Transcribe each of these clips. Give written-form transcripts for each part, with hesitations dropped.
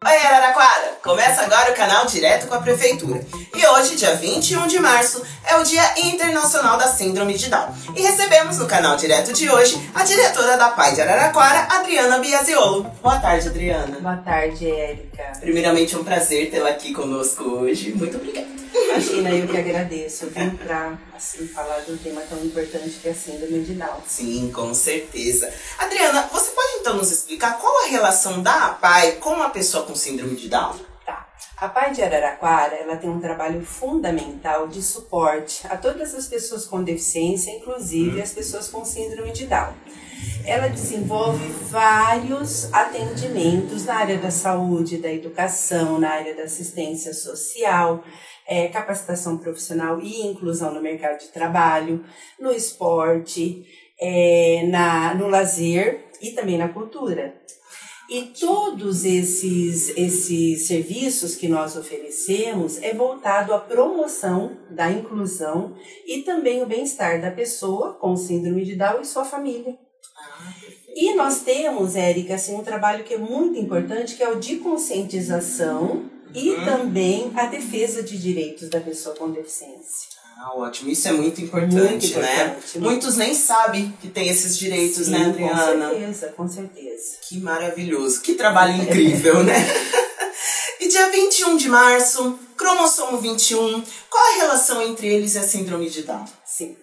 Oi, Araraquara! Começa agora o canal Direto com a Prefeitura. E hoje, dia 21 de março, é o Dia Internacional da Síndrome de Down. E recebemos no canal Direto de hoje a diretora da PAI de Araraquara, Adriana Biasiolo. Boa tarde, Adriana. Boa tarde, Érica. Primeiramente, é um prazer tê-la aqui conosco hoje. Muito obrigada. Imagina, eu que agradeço. Eu vim pra falar de um tema tão importante que é a Síndrome de Down. Sim, com certeza. Adriana, você pode então nos explicar qual a relação da APAI com a pessoa com síndrome de Down? Tá. A PAI de Araraquara, ela tem um trabalho fundamental de suporte a todas as pessoas com deficiência, inclusive as pessoas com síndrome de Down. Ela desenvolve vários atendimentos na área da saúde, da educação, na área da assistência social, capacitação profissional e inclusão no mercado de trabalho, no esporte, no lazer e também na cultura. E todos esses serviços que nós oferecemos é voltado à promoção da inclusão e também o bem-estar da pessoa com síndrome de Down e sua família. E nós temos, Érica, assim, um trabalho que é muito importante, que é o de conscientização e também a defesa de direitos da pessoa com deficiência. Ótimo, isso é muito importante, né? Muitos nem sabem que tem esses direitos, né, Adriana? Com certeza. Que maravilhoso, que trabalho incrível, né? E dia 21 de março, cromossomo 21, qual a relação entre eles e a síndrome de Down? Sim.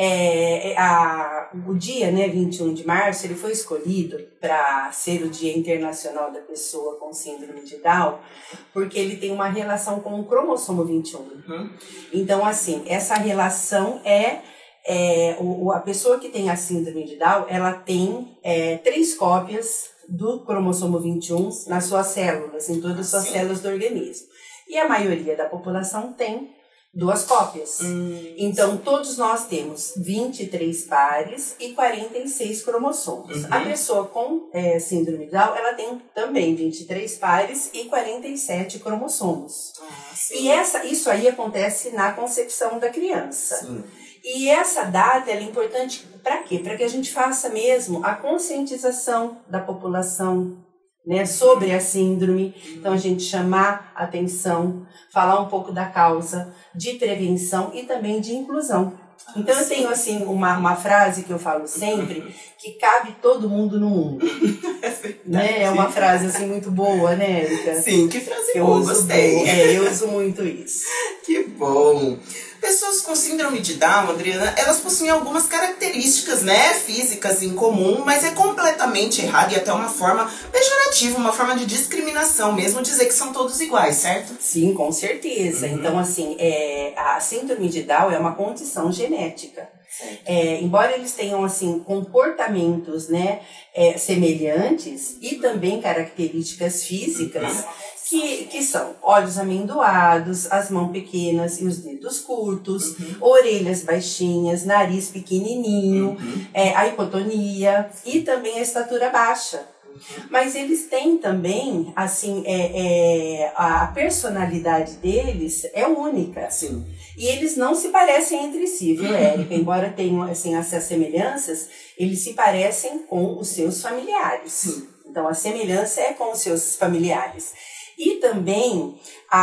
O dia, 21 de março, ele foi escolhido para ser o Dia Internacional da Pessoa com Síndrome de Down, porque ele tem uma relação com o cromossomo 21. Então, assim, essa relação a pessoa que tem a síndrome de Down, ela tem 3 cópias do cromossomo 21 nas suas células, em todas as suas células do organismo. E a maioria da população tem 2 cópias. Então, todos nós temos 23 pares e 46 cromossomos. A pessoa com síndrome de Down, ela tem também 23 pares e 47 cromossomos. E isso aí acontece na concepção da criança. Sim. E essa data ela é importante para quê? Para que a gente faça mesmo a conscientização da população, né, sobre a síndrome. Então, a gente chamar a atenção, falar um pouco da causa, de prevenção e também de inclusão. Então, eu tenho assim uma frase que eu falo sempre, que cabe todo mundo no mundo. Né? É uma frase assim muito boa, né, Erika? Sim, que frase boa, gostei. Eu uso muito isso. Que bom. Pessoas com síndrome de Down, Adriana, elas possuem algumas características, né, físicas em comum, mas é completamente errado e até uma forma pejorativa, uma forma de discriminação mesmo, dizer que são todos iguais, certo? Sim, com certeza. Então, assim, a síndrome de Down é uma condição genética. Embora eles tenham, assim, comportamentos, né, semelhantes e também características físicas, que são olhos amendoados, as mãos pequenas e os dedos curtos, orelhas baixinhas, nariz pequenininho, a hipotonia e também a estatura baixa. Mas eles têm também, assim, a personalidade deles é única. Sim. E eles não se parecem entre si, viu, Érica? Embora tenham, assim, essas semelhanças, eles se parecem com os seus familiares. Sim. Então, a semelhança é com os seus familiares. E também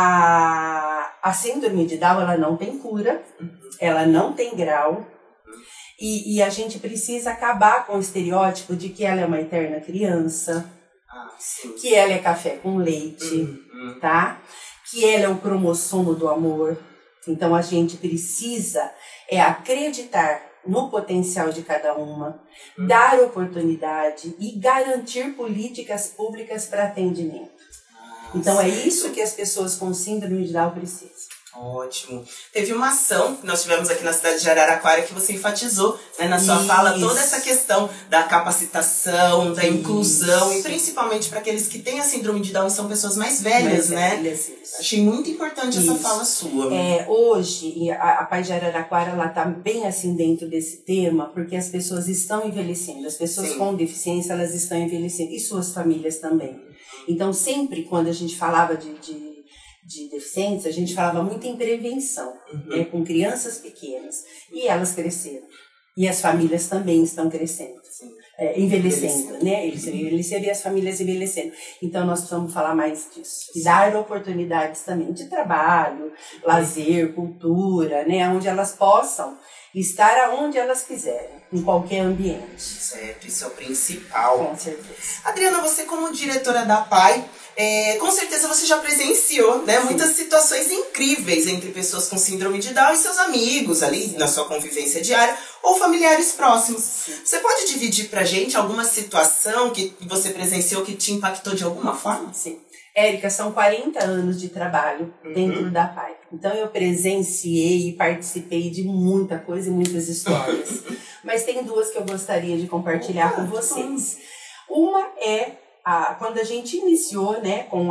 a síndrome de Down, ela não tem cura, ela não tem grau, e a gente precisa acabar com o estereótipo de que ela é uma eterna criança, que ela é café com leite, tá? Que ela é o cromossomo do amor. Então a gente precisa acreditar no potencial de cada uma, dar oportunidade e garantir políticas públicas para atendimento. Então é isso que as pessoas com síndrome de Down precisam. Ótimo. Teve uma ação que nós tivemos aqui na cidade de Araraquara que você enfatizou, né, na sua fala, toda essa questão da capacitação, da inclusão, e principalmente para aqueles que têm a síndrome de Down, são pessoas mais velhas, né? Achei muito importante essa fala sua. Hoje, a PAI de Araraquara, ela está bem assim dentro desse tema, porque as pessoas estão envelhecendo, as pessoas com deficiência, elas estão envelhecendo, e suas famílias também. Então, sempre quando a gente falava de deficientes, a gente falava muito em prevenção, né, com crianças pequenas. E elas cresceram. E as famílias também estão crescendo. envelhecendo, né? Eles envelheceram e as famílias envelhecendo. Então, nós precisamos falar mais disso. E dar oportunidades também de trabalho, lazer, cultura, né? Onde elas possam estar aonde elas quiserem, em qualquer ambiente. Certo, isso é o principal. Com certeza. Adriana, você como diretora da PAI, com certeza você já presenciou, né, muitas situações incríveis entre pessoas com síndrome de Down e seus amigos ali na sua convivência diária ou familiares próximos. Você pode dividir pra gente alguma situação que você presenciou que te impactou de alguma forma? Sim. Érica, são 40 anos de trabalho dentro da PAI. Então, eu presenciei e participei de muita coisa e muitas histórias. Mas tem duas que eu gostaria de compartilhar com vocês. Uma é quando a gente iniciou, né, com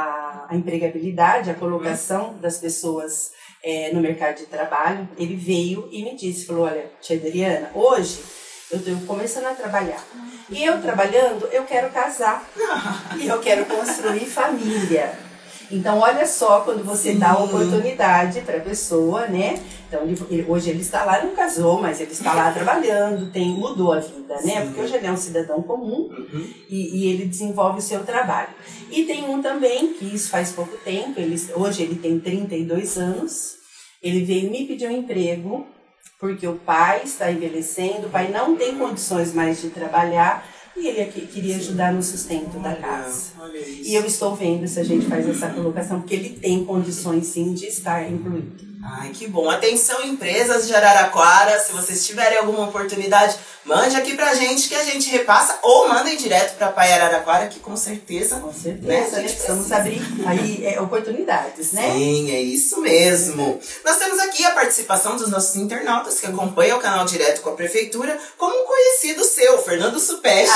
a empregabilidade, a colocação das pessoas no mercado de trabalho, ele veio e me disse, falou, olha, tia Adriana, hoje eu estou começando a trabalhar. E eu trabalhando, eu quero casar. E eu quero construir família. Então, olha só, quando você dá a oportunidade para a pessoa, né? Então, hoje ele está lá, não casou, mas ele está lá trabalhando, mudou a vida, né? Porque hoje ele é um cidadão comum e ele desenvolve o seu trabalho. E tem um também, que isso faz pouco tempo, hoje ele tem 32 anos, ele veio me pedir um emprego, porque o pai está envelhecendo, o pai não tem condições mais de trabalhar e ele queria ajudar no sustento da casa. E eu estou vendo se a gente faz essa colocação, porque ele tem condições sim de estar incluído. Ai, que bom. Atenção, empresas de Araraquara, se vocês tiverem alguma oportunidade, mande aqui pra gente que a gente repassa ou mandem direto pra PAI Araraquara, que com certeza, né, a gente precisamos abrir aí oportunidades, né? Sim, é isso mesmo. Nós temos aqui a participação dos nossos internautas que acompanham o canal Direto com a Prefeitura, como um conhecido seu, Fernando Supeste,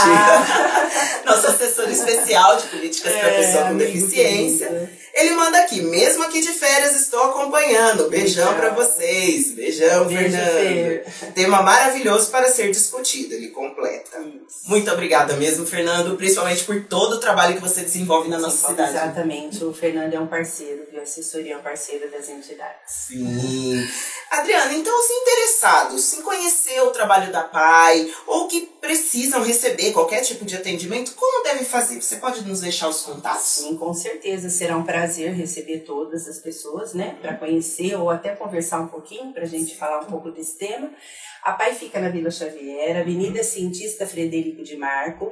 nosso assessor especial de políticas para pessoa com deficiência. Querido. Ele manda aqui, mesmo aqui de férias estou acompanhando. Beijão pra vocês. Beijão, Fernando. Tema maravilhoso para ser discutido, ele completa. Isso. Muito obrigada mesmo, Fernando, principalmente por todo o trabalho que você desenvolve na nossa cidade. Exatamente, o Fernando é um parceiro, viu? A assessoria é um parceiro das entidades. Sim. Adriana, então os interessados em conhecer o trabalho da PAI ou que precisam receber qualquer tipo de atendimento, como devem fazer? Você pode nos deixar os contatos? Sim, com certeza. Será um prazer receber todas as pessoas, né? Para conhecer ou até conversar um pouquinho, para a gente falar um pouco desse tema. A PAI fica na Vila Xavier, Avenida Cientista Frederico de Marco,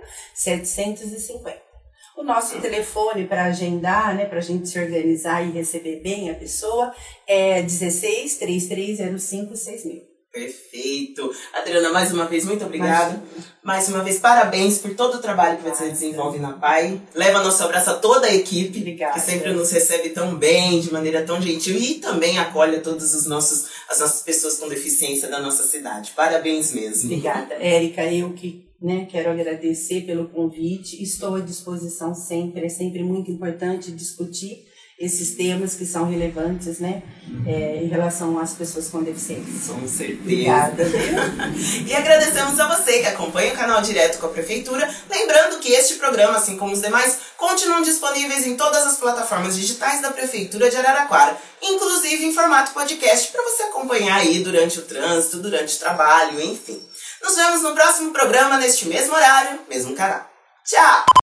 750. O nosso telefone para agendar, né, para a gente se organizar e receber bem a pessoa, é 16 3305 6000. Perfeito. Adriana, mais uma vez, muito obrigada. Mais uma vez, parabéns por todo o trabalho que você desenvolve na PAI. Leva nosso abraço a toda a equipe, que sempre nos recebe tão bem, de maneira tão gentil e também acolhe todas as nossas pessoas com deficiência da nossa cidade. Parabéns mesmo. Obrigada, Érica. Eu que quero agradecer pelo convite. Estou à disposição sempre. É sempre muito importante discutir esses temas que são relevantes, né, em relação às pessoas com deficiência. Com certeza. Obrigada. E agradecemos a você que acompanha o canal Direto com a Prefeitura. Lembrando que este programa, assim como os demais, continuam disponíveis em todas as plataformas digitais da Prefeitura de Araraquara, inclusive em formato podcast, para você acompanhar aí durante o trânsito, durante o trabalho, enfim. Nos vemos no próximo programa, neste mesmo horário, mesmo canal. Tchau!